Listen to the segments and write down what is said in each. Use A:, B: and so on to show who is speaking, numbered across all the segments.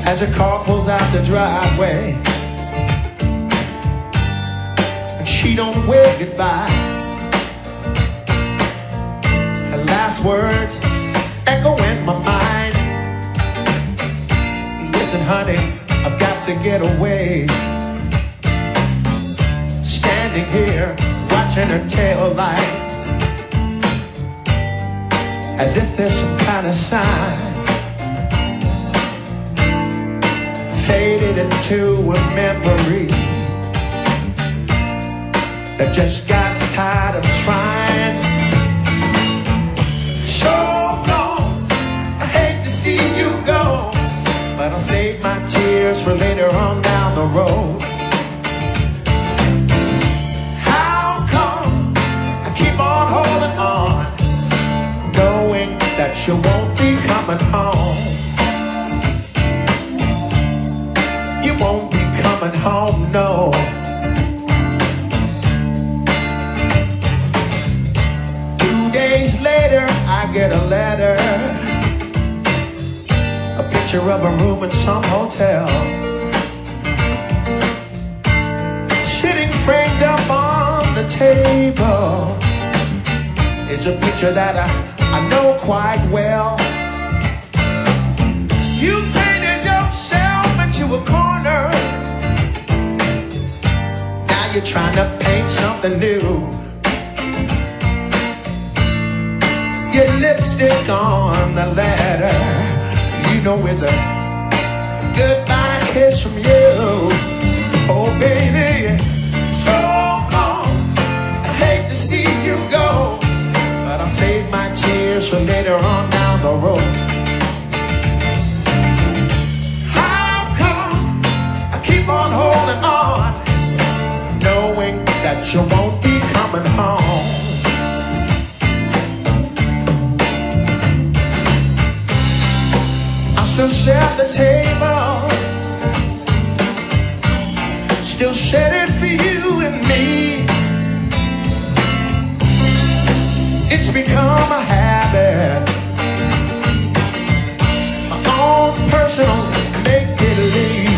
A: as her car pulls out the driveway, and she don't wave goodbye. Her last words echo in my mind. Listen, honey, I've got to get away. Standing here, watching her tail lights, as if there's some kind of sign. Faded into a memory that just got tired of trying. So long, I hate to see you go, but I'll save my tears for later on down the road. How come I keep on holding on, knowing that you won't be coming home? You won't be coming home, no. 2 days later, I get a letter, a picture of a room in some hotel. Sitting framed up on the table is a picture that I know quite well. You painted yourself into a corner, now you're trying to paint something new. Your lipstick on the letter, you know it's a goodbye kiss from you. Oh baby, so long, I hate to see you go, but I'll save my tears for later on down the road. How come I keep on holding on, knowing that you won't be coming home? I still set the table, still set it for you and me. It's become a habit, my own personal make-believe.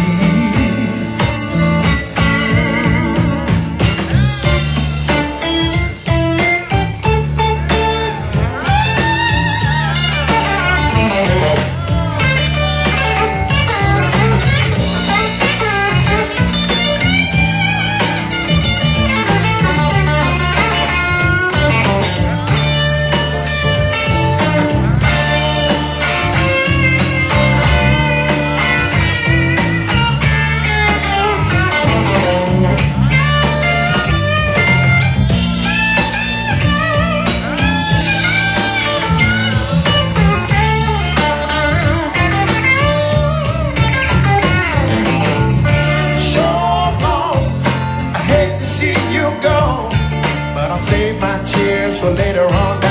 A: Save my tears for later on